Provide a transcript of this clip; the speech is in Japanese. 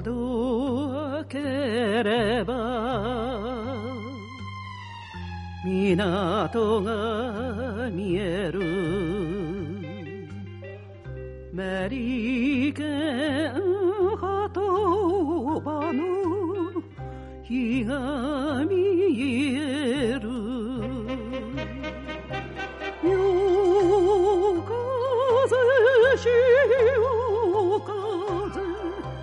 窓を開ければ港が見えるメリケン鳩場の日が見え